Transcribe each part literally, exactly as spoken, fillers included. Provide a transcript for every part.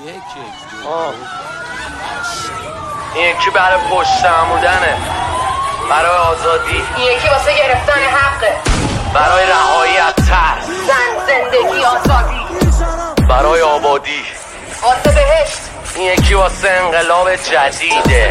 این یکی برای پشت عمودنه، برای آزادی. این یکی واسه گرفتن حقه، برای رهایی از ترس. زن، زندگی، آزادی، برای آبادی، واسه بهشت. این یکی واسه انقلاب جدیده،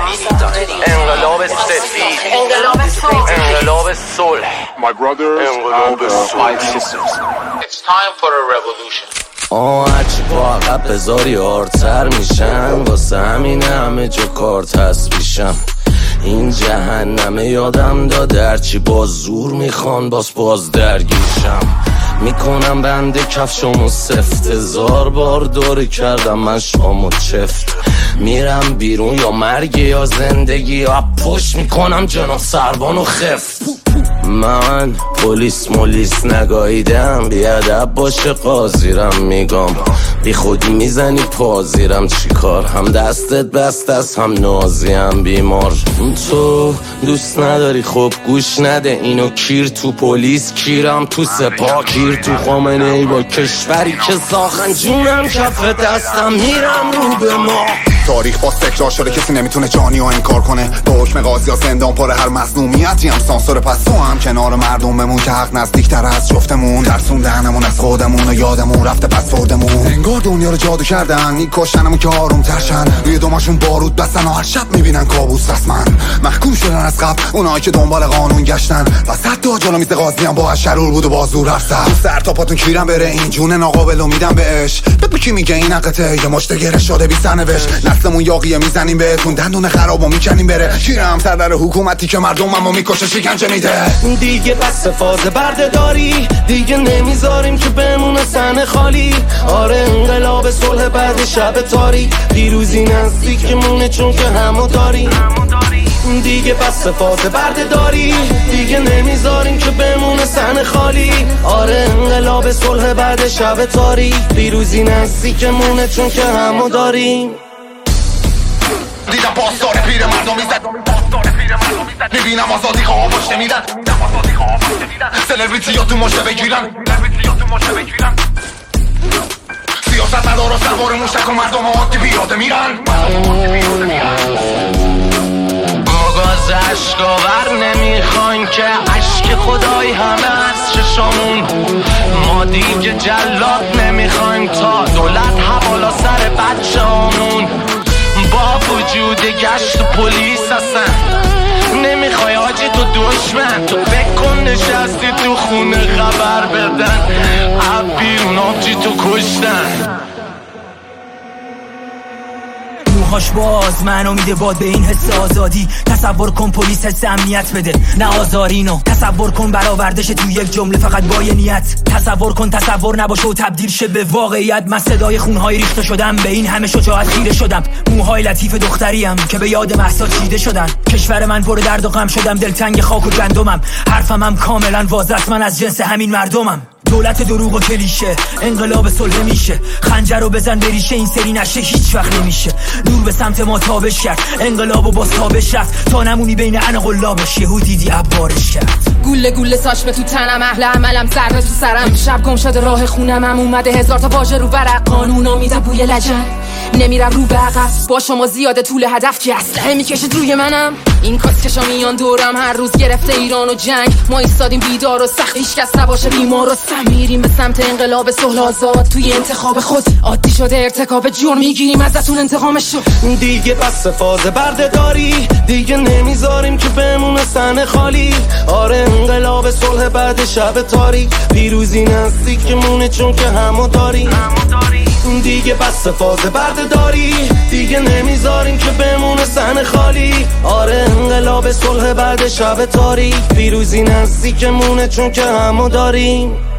انقلاب سفید، انقلاب صلح، انقلاب صلح. My brothers and my sisters. It's time for a revolution. آه هرچی با عقب بذاری آرتر میشن، واسه همینه همه جا کارت هست پیشم. این جهنمه یادم داده هرچی باز زور میخوان باز باز درگیشم. میکنم بنده کفشامو سفت، هزار بار دوری کردم من شامو چفت. میرم بیرون یا مرگ یا زندگی، یا پشت میکنم جناب سربانو خفت. من پلیس مولیس نگاهیدم، بیادب باشه قاضیرم میگم، بی خودی میزنی پازیرم چیکار، هم دستت بست است هم نازیم بیمار. تو دوست نداری خب گوش نده اینو، کیر تو پلیس کیرم تو سپاه، کیر تو خامنه ای با کشوری که ساخن جونم کف دستم میرم رو به ما. تاریخ باز تکرار شده، کسی نمیتونه جانی ها انکار کنه. با حکم قاضی ها زندان پر هر مظلومیتی هم سانسور، پس تو هم کنار مردم بمون که حق نزدیکتر از جفتمون. ترسون دهنمون از خودمون و یادمون رفته پس فردمون. انگار دنیا رو جادو کردن، این کشتنمون که آروم ترشن، روی دوماشون بارود بستن و هر شب میبینن کابوس رسمن. محکوم شدن از قبل اونایی که دنبال قانون گشتن، و صد تا جلو میز قاضی هم با شرور بود و بازور رفتن. سر تا پاتون کیرم بره این جون ناقابل امیدم بهش. بگو کی میگه این حقته، یه مشت گره شده بی سرنوشت. نسلمون یاقیه میزنیم بهتون، دندون خرابو میکنیم بره. کیرم سر در حکومتی که مردممو میکشه شکنجه میده. دیگه بس فاز برده داری، دیگه نمیذاریم که بمونه سن خالی. آره انقلاب صلح بعد شب تاریک، پیروزی نزدیکمونه چون که همو داری. دیگه بس فاز برده داری، دیگه نمیذاریم که بمونه سن خالی. آره انقلاب صلح بعد شب تاریک، پیروزی نزدیکمونه چون که همو داریم. دیدم پاسدار پیر مردم میزد، میبینم آزادی خواه پشته میدن، سلبریتی ها تو مشته بگیرن، سیاست ندارا سوار موشک و مردم عادی بیاده میرن. آغاز عشقاور نمیخواین که عشق خدای همه از چشامون. ما دیگه جلاد نمیخوایم تا دولت حوالا سر بچه همون. با وجود گشت و پلیس هستن، نمیخوای آجی تو دشمن، تو فکر کن نشستی تو خونه خبر بدن، اب بیرون آبجی تو کشتن. موهاش باز منو میده باد به این حس آزادی. تصور کن پلیس حس امنیت بده نه آزارینو. تصور کن برآوردش تو یک جمله فقط با یه نیت. تصور کن تصور نباشه و تبدیل شه به واقعیت. من صدای خونهای ریخته شدم، به این همه شجاعت خیره شدم. موهای لطیف دختریم که به یاد مهسا چیده شدن. کشور من پر درد و غم شدم، دلتنگ خاک و گندمم. حرفم هم کاملا واضح، من از جنس همین مردمم. دولت دروغ و کلیشه، انقلاب صلح میشه. خنجر رو بزن بریشه، این سری نشه هیچ وقت نمیشه. نور به سمت ما تابش کرد، انقلاب و باز تابش رفت. تا نمونی بین انا قلابش، یهو دیدی عبارش کرد. گوله گوله ساش به تو تنم، اهل عملم ذره تو سرم. شب گم شده راه خونم، هم اومده هزار تا واژه رو ورق. قانونا میده بوی لجن، نمیرم رو به عقب. با شما زیاده طول هدف که اسلحه میکشید روی منم. این کاسکشا میان دورم، هر روز گرفته ایران و جنگ. ما ایستادیم بیدار و سخت، هیچ کس نباشه بیمار و سم. میریم به سمت انقلاب صلح آزاد، توی انتخاب خود عادی شده ارتکاب جرم، میگیریم ازتون انتقامشو. دیگه بس فاز برده داری، دیگه نمیذاریم که بمونه سن خالی. آره انقلاب صلح بعد شب تاریک، پیروزی نزدیکمونه چون که همو داری. دیگه بس فاز برده داری، دیگه نمیذاریم که بمونه سن خالی. آره انقلاب صلح بعد شب تاریک، پیروزی نزدیکمونه چون که همو داریم.